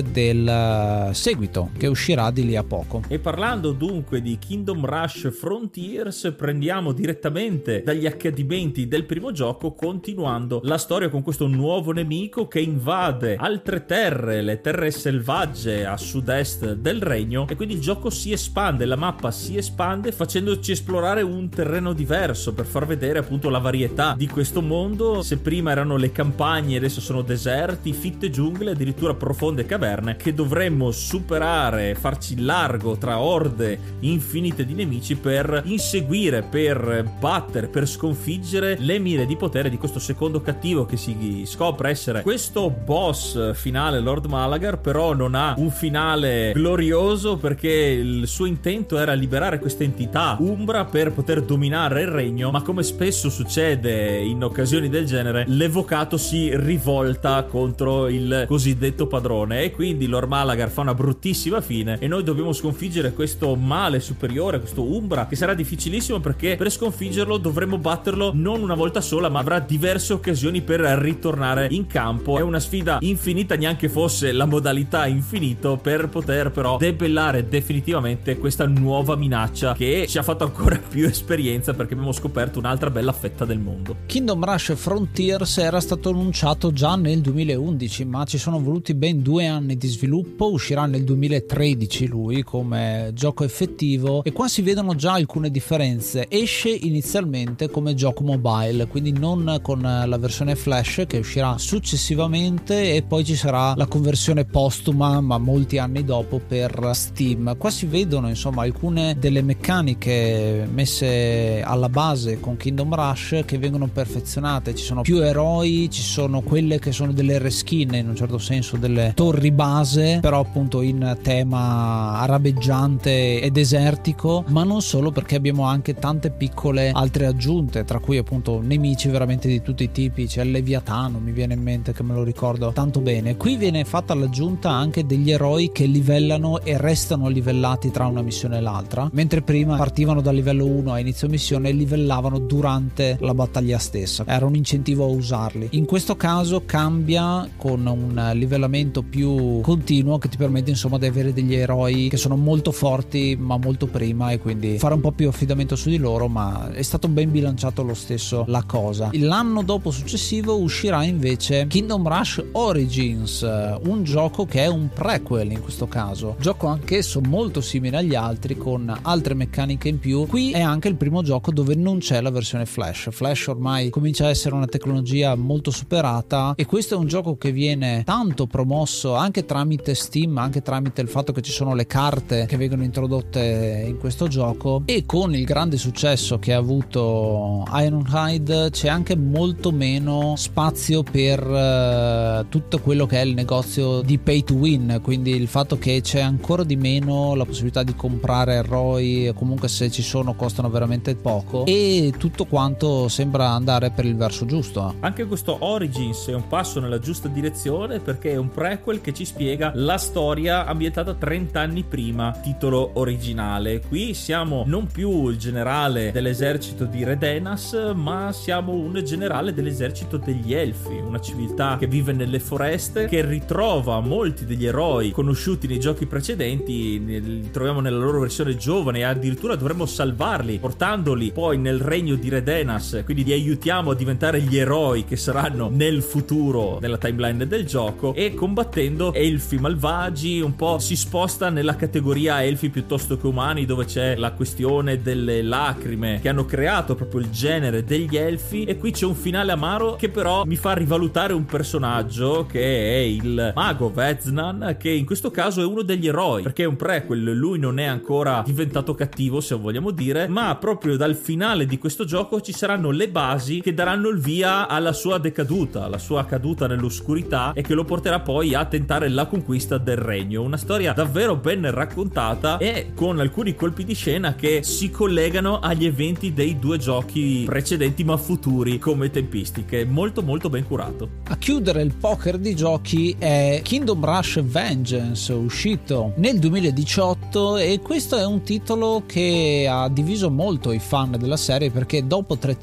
del seguito che uscirà di lì a poco. E parlando dunque di Kingdom Rush Frontiers, prendiamo direttamente dagli accadimenti del primo gioco, continuando la storia con questo nuovo nemico che invade altre terre, le terre selvagge a sud-est del regno, e quindi il gioco si espande, la mappa si espande facendoci esplorare un terreno diverso per far vedere appunto la varietà di questo mondo. Se prima erano le campagne, adesso sono deserti, fitte giungle, addirittura profonde caverne che dovremmo superare, farci largo tra orde infinite di nemici per inseguire, per battere, per sconfiggere le mire di potere di questo secondo cattivo che si scopre essere questo boss finale, Lord Malagar. Però non ha un finale glorioso, perché il suo intento era liberare questa entità umbra per poter dominare il regno, ma come spesso succede in occasioni del genere, l'evocato si rivolta contro il cosiddetto padrone e quindi Lord Malagar fa una bruttissima fine e noi dobbiamo sconfiggere questo male superiore, questo umbra, che sarà difficilissimo perché per sconfiggerlo dovremo batterlo non una volta sola, ma avrà diverse occasioni per ritornare in campo. È una sfida infinita, neanche fosse la modalità infinito, per poter però debellare definitivamente questa nuova minaccia che ci ha fatto ancora più esperienza, perché abbiamo scoperto un'altra bella fetta del mondo. Kingdom Rush Frontiers era stato annunciato già nel duemilaundici, ma ci sono voluti ben due anni di sviluppo. Uscirà nel duemilatredici lui come gioco effettivo, e qua si vedono già alcune differenze. Esce inizialmente come gioco mobile, quindi non con la versione flash che uscirà successivamente, e poi ci sarà la conversione postuma ma molti anni dopo per Steam. Qua si vedono insomma alcune delle meccaniche messe alla base con Kingdom Rush che vengono perfezionate. Ci sono più eroi, ci sono quelle che sono delle reskin, in un certo senso delle torri base, però appunto in tema arabeggiante e desertico, ma non solo, perché abbiamo anche tante piccole altre aggiunte, tra cui appunto nemici veramente di tutti i tipi. C'è il Leviatano, mi viene in mente, che me lo ricordo tanto bene. Qui viene fatta l'aggiunta anche degli eroi che livellano e restano livellati tra una missione e l'altra, mentre prima partivano dal livello uno a inizio missione e livellavano durante la battaglia stessa, era un incentivo a usarli. In questo caso cambia con un livellamento più continuo che ti permette insomma di avere degli eroi che sono molto forti ma molto prima, e quindi fare un po' più affidamento su di loro, ma è stato ben bilanciato lo stesso la cosa. L'anno dopo successivo uscirà invece Kingdom Rush Origins, un gioco che è un prequel in questo caso, gioco anch'esso molto simile agli altri con altre meccaniche in più. Qui è anche il primo gioco dove non c'è la versione flash. Flash ormai comincia a essere una tecnologia molto superata, e questo è un gioco che viene tanto promosso anche tramite Steam, anche tramite il fatto che ci sono le carte che vengono introdotte in questo gioco, e con il grande successo che ha avuto Ironhide c'è anche molto meno spazio per uh, tutto quello che è il negozio di pay to win, quindi il fatto che c'è ancora di meno la possibilità di comprare eroi, comunque se ci sono costano veramente poco, e tutto quanto sembra andare per il verso giusto. Anche questo Origins è un passo nella giusta direzione, perché è un prequel che ci spiega la storia ambientata trenta anni prima, titolo originale. Qui siamo non più il generale dell'esercito di Redenas, ma siamo un generale dell'esercito degli Elfi, una civiltà che vive nelle foreste, che ritrova molti degli eroi conosciuti nei giochi precedenti, li troviamo nella loro versione giovane, e addirittura dovremmo salvarli portandoli poi nel regno di Redenas, quindi li aiutiamo a diventare gli eroi che saranno nel futuro nella timeline del gioco, e combattendo elfi malvagi un po' si sposta nella categoria elfi piuttosto che umani, dove c'è la questione delle lacrime che hanno creato proprio il genere degli elfi. E qui c'è un finale amaro che però mi fa rivalutare un personaggio che è il mago Veznan, che in questo caso è uno degli eroi, perché è un prequel, lui non è ancora diventato cattivo se vogliamo dire, ma proprio dal finale di questo gioco ci saranno le basi che daranno il via alla sua decaduta, alla sua caduta nell'oscurità, e che lo porterà poi a tentare la conquista del regno. Una storia davvero ben raccontata e con alcuni colpi di scena che si collegano agli eventi dei due giochi precedenti ma futuri come tempistiche. Molto molto ben curato. A chiudere il poker di giochi è Kingdom Rush Vengeance, uscito nel duemiladiciotto, e questo è un titolo che ha diviso molto i fan della serie, perché dopo tre titoli che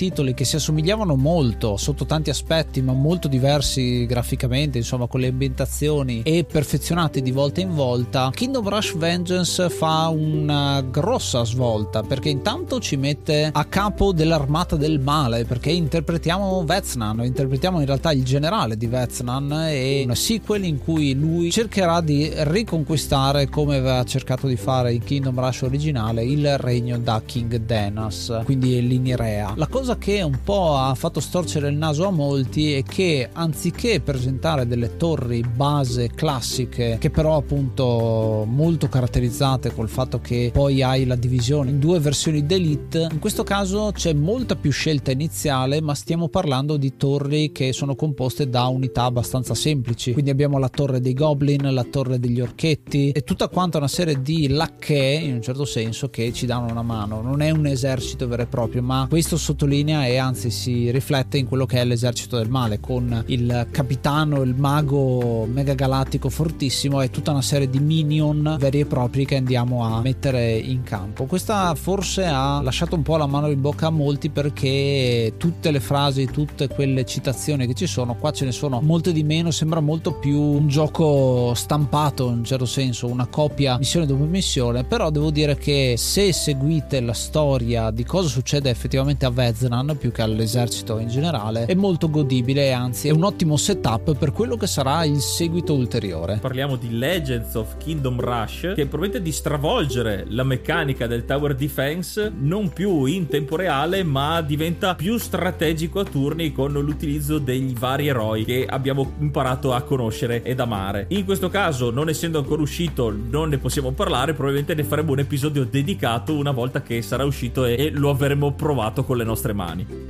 che si assomigliavano molto sotto tanti aspetti, ma molto diversi graficamente, insomma, con le ambientazioni e perfezionati di volta in volta, Kingdom Rush Vengeance fa una grossa svolta, perché intanto ci mette a capo dell'armata del male, perché interpretiamo Vetsnan, interpretiamo in realtà il generale di Vetsnan, e una sequel in cui lui cercherà di riconquistare, come aveva cercato di fare in Kingdom Rush originale, il regno da King Denas, quindi l'Inirea. La cosa che un po' ha fatto storcere il naso a molti è che anziché presentare delle torri base classiche, che però appunto molto caratterizzate col fatto che poi hai la divisione in due versioni d'Elite, in questo caso c'è molta più scelta iniziale, ma stiamo parlando di torri che sono composte da unità abbastanza semplici. Quindi abbiamo la torre dei Goblin, la torre degli Orchetti e tutta quanta una serie di lacchè, in un certo senso, che ci danno una mano. Non è un esercito vero e proprio, ma questo sottolinea e anzi si riflette in quello che è l'esercito del male, con il capitano, il mago mega galattico fortissimo e tutta una serie di minion veri e propri che andiamo a mettere in campo. Questa forse ha lasciato un po' la mano in bocca a molti, perché tutte le frasi, tutte quelle citazioni che ci sono qua, ce ne sono molte di meno. Sembra molto più un gioco stampato, in un certo senso, una copia missione dopo missione. Però devo dire che se seguite la storia di cosa succede effettivamente a Vetsnan più che all'esercito in generale, è molto godibile e anzi è un ottimo setup per quello che sarà il seguito ulteriore. Parliamo di Legends of Kingdom Rush, che promette di stravolgere la meccanica del tower defense, non più in tempo reale ma diventa più strategico a turni con l'utilizzo degli vari eroi che abbiamo imparato a conoscere ed amare. In questo caso, non essendo ancora uscito, non ne possiamo parlare, probabilmente ne faremo un episodio dedicato una volta che sarà uscito e lo avremo provato con le nostre mani.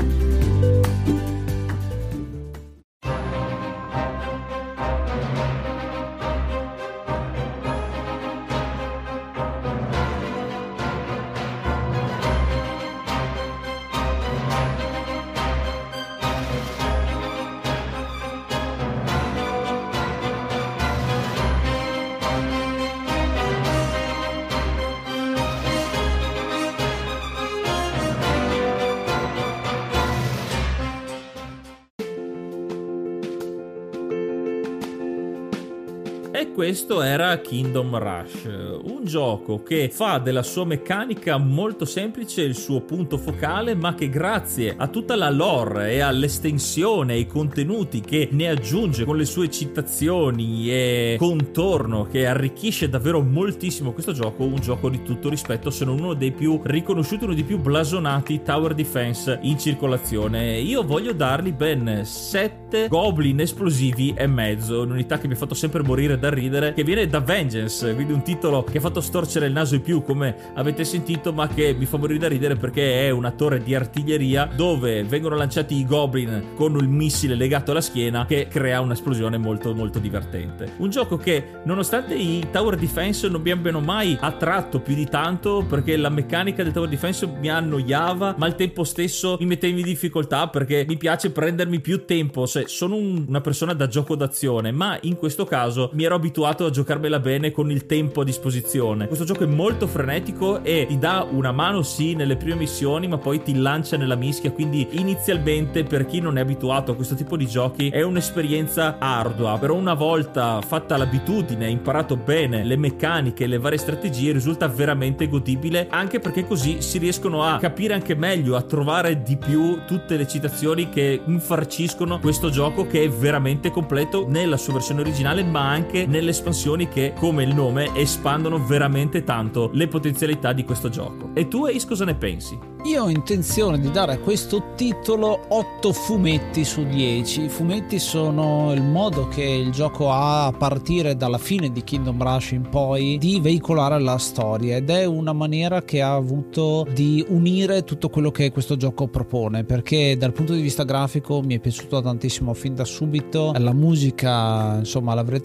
E questo era Kingdom Rush, un gioco che fa della sua meccanica molto semplice il suo punto focale, ma che grazie a tutta la lore e all'estensione e ai contenuti che ne aggiunge con le sue citazioni e contorno, che arricchisce davvero moltissimo questo gioco, un gioco di tutto rispetto, se non uno dei più riconosciuti, uno dei più blasonati tower defense in circolazione. Io voglio dargli ben sette goblin esplosivi e mezzo, un'unità che mi ha fatto sempre morire da ridere, che viene da Vengeance, quindi un titolo che ha fatto storcere il naso di più, come avete sentito, ma che mi fa morire da ridere perché è una torre di artiglieria dove vengono lanciati i goblin con il missile legato alla schiena, che crea un'esplosione molto molto divertente. Un gioco che, nonostante i tower defense non mi abbiano mai attratto più di tanto, perché la meccanica del tower defense mi annoiava, ma al tempo stesso mi metteva in difficoltà perché mi piace prendermi più tempo. Se sono un, una persona da gioco d'azione, ma in questo caso mi ero abituato a giocarmela bene con il tempo a disposizione. Questo gioco è molto frenetico e ti dà una mano sì nelle prime missioni, ma poi ti lancia nella mischia, quindi inizialmente per chi non è abituato a questo tipo di giochi è un'esperienza ardua, però una volta fatta l'abitudine, imparato bene le meccaniche e le varie strategie, risulta veramente godibile, anche perché così si riescono a capire anche meglio, a trovare di più tutte le citazioni che infarciscono questo gioco, che è veramente completo nella sua versione originale, ma anche nelle espansioni che, come il nome, espandono veramente tanto le potenzialità di questo gioco. E tu, Ace, cosa ne pensi? Io ho intenzione di dare a questo titolo otto fumetti su dieci. I fumetti sono il modo che il gioco ha, a partire dalla fine di Kingdom Rush in poi, di veicolare la storia, ed è una maniera che ha avuto di unire tutto quello che questo gioco propone, perché dal punto di vista grafico mi è piaciuto tantissimo fin da subito. La musica, insomma, l'avrete sentito,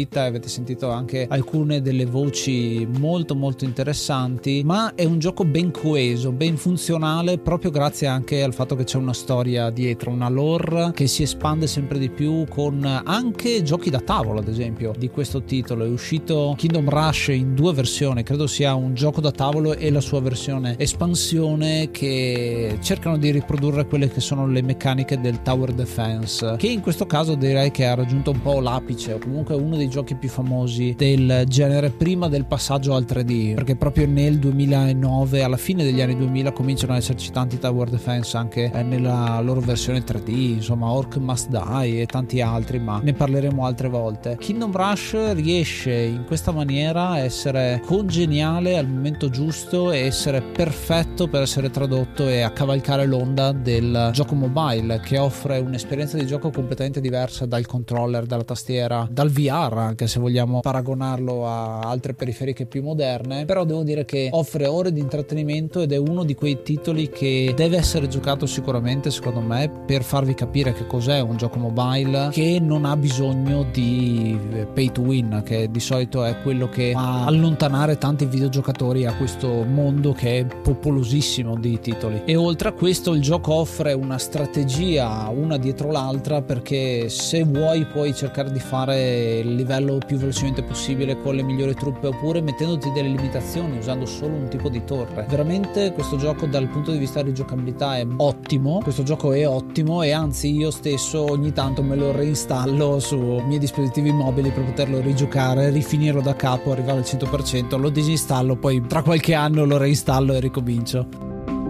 uscita e avete sentito anche alcune delle voci molto molto interessanti, ma è un gioco ben coeso, ben funzionale, proprio grazie anche al fatto che c'è una storia dietro, una lore che si espande sempre di più, con anche giochi da tavolo. Ad esempio di questo titolo è uscito Kingdom Rush in due versioni, credo sia un gioco da tavolo e la sua versione espansione, che cercano di riprodurre quelle che sono le meccaniche del Tower Defense, che in questo caso direi che ha raggiunto un po' l'apice, o comunque uno dei giochi più famosi del genere prima del passaggio al tre D, perché proprio nel duemilanove, alla fine degli anni duemila, cominciano ad esserci tanti Tower Defense anche nella loro versione tre D, insomma Orc Must Die e tanti altri, ma ne parleremo altre volte. Kingdom Rush riesce in questa maniera a essere congeniale al momento giusto e essere perfetto per essere tradotto e a cavalcare l'onda del gioco mobile, che offre un'esperienza di gioco completamente diversa dal controller, dalla tastiera, dal V R, anche se vogliamo paragonarlo a altre periferiche più moderne. Però devo dire che offre ore di intrattenimento ed è uno di quei titoli che deve essere giocato sicuramente, secondo me, per farvi capire che cos'è un gioco mobile che non ha bisogno di pay to win, che di solito è quello che fa allontanare tanti videogiocatori a questo mondo che è popolosissimo di titoli. E oltre a questo il gioco offre una strategia una dietro l'altra, perché se vuoi puoi cercare di fare il livello più velocemente possibile con le migliori truppe, oppure mettendoti delle limitazioni usando solo un tipo di torre. Veramente questo gioco dal punto di vista di giocabilità è ottimo, questo gioco è ottimo, e anzi io stesso ogni tanto me lo reinstallo su miei dispositivi mobili per poterlo rigiocare, rifinirlo da capo, arrivare al cento per cento, lo disinstallo, poi tra qualche anno lo reinstallo e ricomincio.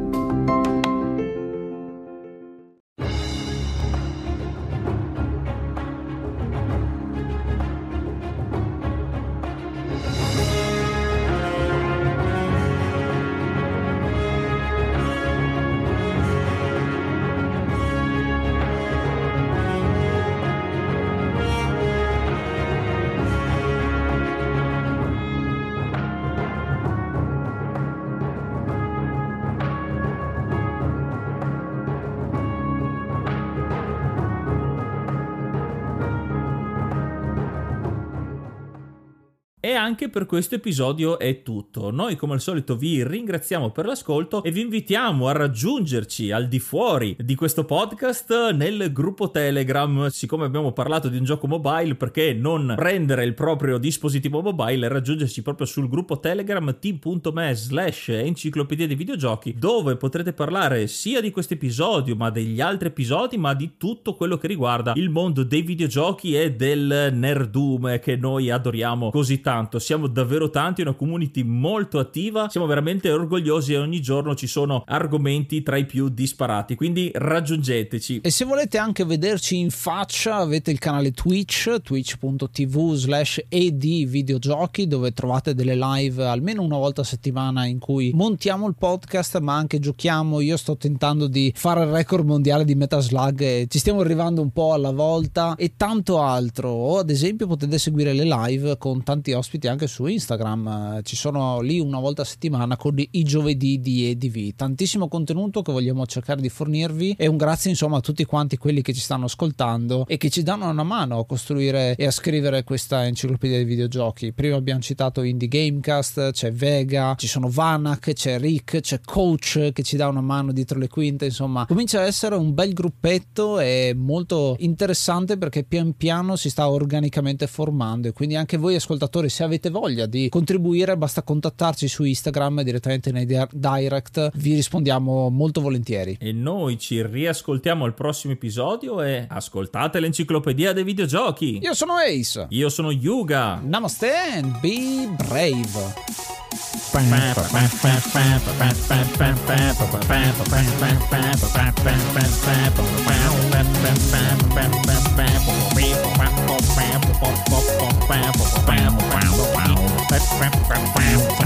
E anche per questo episodio è tutto. Noi come al solito vi ringraziamo per l'ascolto e vi invitiamo a raggiungerci al di fuori di questo podcast nel gruppo Telegram. Siccome abbiamo parlato di un gioco mobile, perché non prendere il proprio dispositivo mobile e raggiungerci proprio sul gruppo Telegram t.me slash enciclopedia dei videogiochi, dove potrete parlare sia di questo episodio ma degli altri episodi, ma di tutto quello che riguarda il mondo dei videogiochi e del nerdume che noi adoriamo così tanto. Siamo davvero tanti, una community molto attiva, siamo veramente orgogliosi e ogni giorno ci sono argomenti tra i più disparati, quindi raggiungeteci. E se volete anche vederci in faccia avete il canale Twitch, twitch.tv slash ed videogiochi, dove trovate delle live almeno una volta a settimana in cui montiamo il podcast ma anche giochiamo. Io sto tentando di fare il record mondiale di Metal Slug e ci stiamo arrivando un po' alla volta, e tanto altro. O ad esempio potete seguire le live con tanti ospiti anche su Instagram, ci sono lì una volta a settimana con i giovedì di E D V. Tantissimo contenuto che vogliamo cercare di fornirvi, e un grazie insomma a tutti quanti quelli che ci stanno ascoltando e che ci danno una mano a costruire e a scrivere questa enciclopedia dei videogiochi. Prima abbiamo citato Indie Gamecast, c'è Vega, ci sono Vanak, c'è Rick, c'è Coach che ci dà una mano dietro le quinte. Insomma, comincia a essere un bel gruppetto e molto interessante, perché pian piano si sta organicamente formando, e quindi anche voi ascoltatori, se avete voglia di contribuire, basta contattarci su Instagram direttamente nei direct, vi rispondiamo molto volentieri. E noi ci riascoltiamo al prossimo episodio, e ascoltate l'enciclopedia dei videogiochi. Io sono Ace. Io sono Yuga. Namaste and be brave. Bam, bam, bam, bam, bam, bam, bam, bam, bam, bam, bam, bam, bam,